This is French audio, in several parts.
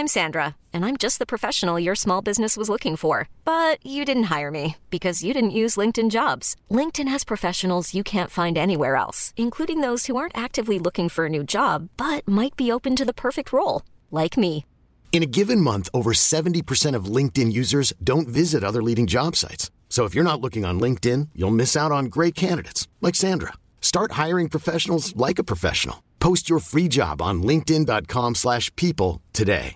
I'm Sandra, and I'm just the professional your small business was looking for. But you didn't hire me because you didn't use LinkedIn Jobs. LinkedIn has professionals you can't find anywhere else, including those who aren't actively looking for a new job, but might be open to the perfect role, like me. In a given month, over 70% of LinkedIn users don't visit other leading job sites. So if you're not looking on LinkedIn, you'll miss out on great candidates like Sandra. Start hiring professionals like a professional. Post your free job on linkedin.com/people today.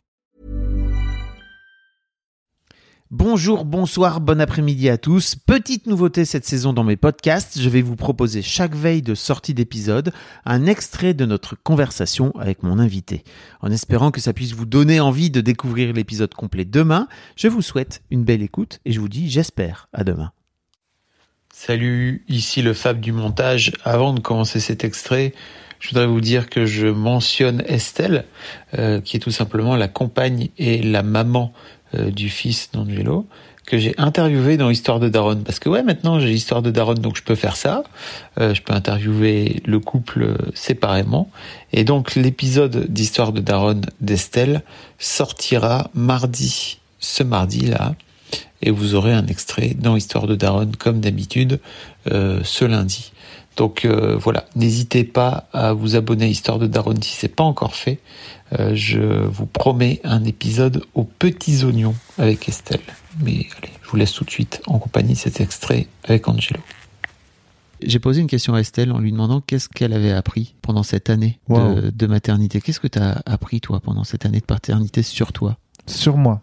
Bonjour, bonsoir, bon après-midi à tous. Petite nouveauté cette saison dans mes podcasts, je vais vous proposer chaque veille de sortie d'épisode un extrait de notre conversation avec mon invité. En espérant que ça puisse vous donner envie de découvrir l'épisode complet demain, je vous souhaite une belle écoute et je vous dis j'espère à demain. Salut, ici le Fab du montage. Avant de commencer cet extrait, je voudrais vous dire que je mentionne Estelle, qui est tout simplement la compagne et la maman du fils d'Angelo, que j'ai interviewé dans Histoire de Daronne. Parce que maintenant j'ai Histoire de Daronne, donc je peux faire ça. Je peux interviewer le couple séparément. Et donc l'épisode d'Histoire de Daronne d'Estelle sortira ce mardi là. Et vous aurez un extrait dans Histoire de Daronne comme d'habitude ce lundi. Donc voilà, n'hésitez pas à vous abonner à Histoire de Daronne si c'est pas encore fait. Je vous promets un épisode aux petits oignons avec Estelle. Mais allez, je vous laisse tout de suite en compagnie de cet extrait avec Angelo. J'ai posé une question à Estelle en lui demandant qu'est-ce qu'elle avait appris pendant cette année de maternité. Qu'est-ce que tu as appris toi pendant cette année de paternité sur toi ? Sur moi.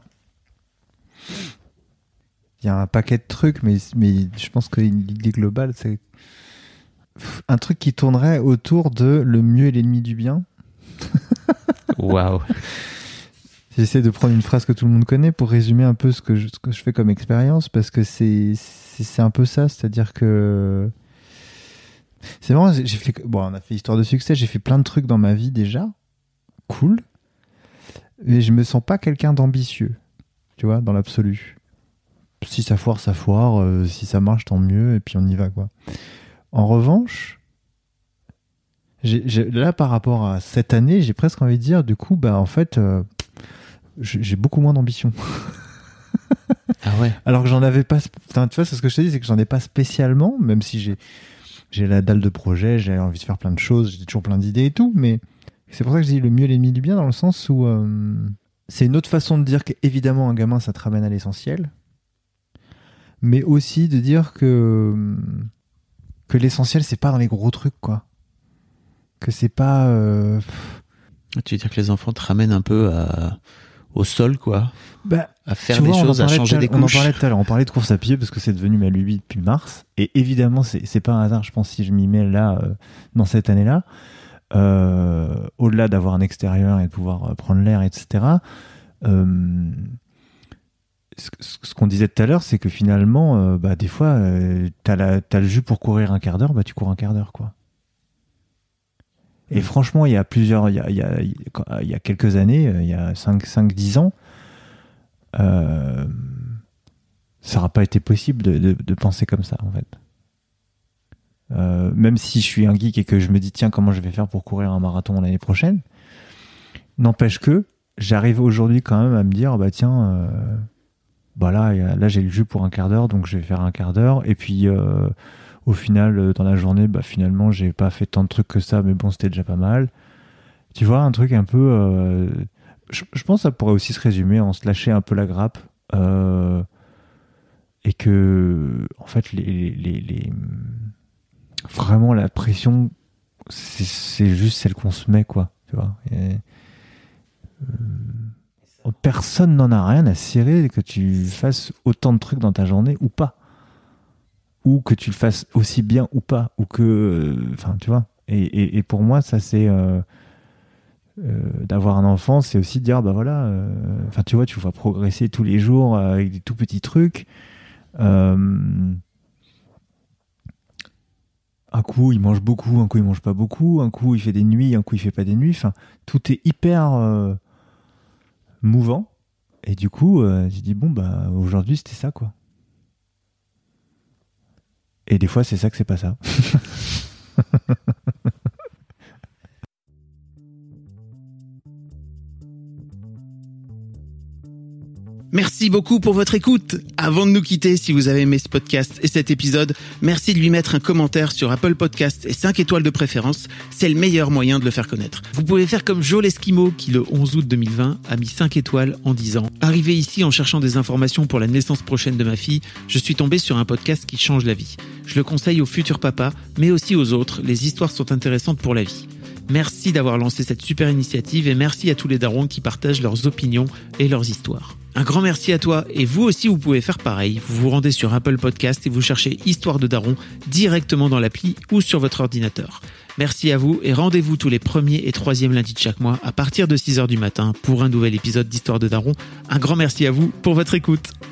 Il y a un paquet de trucs, mais je pense que l'idée globale, c'est un truc qui tournerait autour de le mieux est l'ennemi du bien. Waouh. J'essaie de prendre une phrase que tout le monde connaît pour résumer un peu ce que je fais comme expérience, parce que c'est un peu ça, c'est-à-dire que c'est vraiment, on a fait Histoire de succès, j'ai fait plein de trucs dans ma vie déjà, cool, mais je me sens pas quelqu'un d'ambitieux, tu vois, dans l'absolu. Si ça foire, ça foire, si ça marche, tant mieux, et puis on y va, quoi. En revanche, là, par rapport à cette année, j'ai presque envie de dire, du coup, en fait, j'ai beaucoup moins d'ambition. Ah ouais. Alors que j'en avais pas. Enfin, tu vois, c'est ce que je te dis, c'est que j'en ai pas spécialement, même si j'ai la dalle de projet, j'ai envie de faire plein de choses, j'ai toujours plein d'idées et tout, mais c'est pour ça que je dis le mieux, l'ennemi du bien, dans le sens où c'est une autre façon de dire qu'évidemment, un gamin, ça te ramène à l'essentiel, mais aussi de dire que l'essentiel, c'est pas dans les gros trucs, quoi. Que c'est pas... Tu veux dire que les enfants te ramènent un peu au sol, quoi, à faire des choses, à changer des couches. On en parlait tout à l'heure, on parlait de course à pied parce que c'est devenu ma lubie depuis mars. Et évidemment, c'est pas un hasard, je pense, si je m'y mets là, dans cette année-là. Au-delà d'avoir un extérieur et de pouvoir prendre l'air, etc., ce qu'on disait tout à l'heure, c'est que finalement, des fois, t'as le jus pour courir un quart d'heure, tu cours un quart d'heure, quoi. Et franchement, il y a quelques années, il y a 5-10 ans, ça n'aurait pas été possible de penser comme ça, en fait. Même si je suis un geek et que je me dis, tiens, comment je vais faire pour courir un marathon l'année prochaine, n'empêche que j'arrive aujourd'hui quand même à me dire, tiens, là j'ai le jus pour un quart d'heure, donc je vais faire un quart d'heure, et puis au final dans la journée, finalement j'ai pas fait tant de trucs que ça, mais bon, c'était déjà pas mal, tu vois, un truc un peu je pense que ça pourrait aussi se résumer en se lâcher un peu la grappe, et que en fait vraiment la pression, c'est juste celle qu'on se met, quoi, tu vois. Personne n'en a rien à cirer que tu fasses autant de trucs dans ta journée ou pas, ou que tu le fasses aussi bien ou pas, ou que, tu vois. Et pour moi, ça c'est d'avoir un enfant, c'est aussi de dire tu vois, tu vas progresser tous les jours avec des tout petits trucs. Un coup il mange beaucoup, un coup il mange pas beaucoup, un coup il fait des nuits, un coup il fait pas des nuits. Tout est hyper mouvant, et du coup j'ai dit aujourd'hui c'était ça, quoi. Et des fois c'est ça que c'est pas ça. Merci beaucoup pour votre écoute. Avant de nous quitter, si vous avez aimé ce podcast et cet épisode, merci de lui mettre un commentaire sur Apple Podcasts et 5 étoiles de préférence. C'est le meilleur moyen de le faire connaître. Vous pouvez faire comme Joe l'Esquimau qui, le 11 août 2020, a mis 5 étoiles en disant « Arrivé ici en cherchant des informations pour la naissance prochaine de ma fille, je suis tombé sur un podcast qui change la vie. Je le conseille aux futurs papas, mais aussi aux autres. Les histoires sont intéressantes pour la vie. » Merci d'avoir lancé cette super initiative et merci à tous les darons qui partagent leurs opinions et leurs histoires. Un grand merci à toi et vous aussi vous pouvez faire pareil. Vous vous rendez sur Apple Podcast et vous cherchez Histoire de Daron directement dans l'appli ou sur votre ordinateur. Merci à vous et rendez-vous tous les 1er et 3e lundis de chaque mois à partir de 6h du matin pour un nouvel épisode d'Histoire de Daron. Un grand merci à vous pour votre écoute.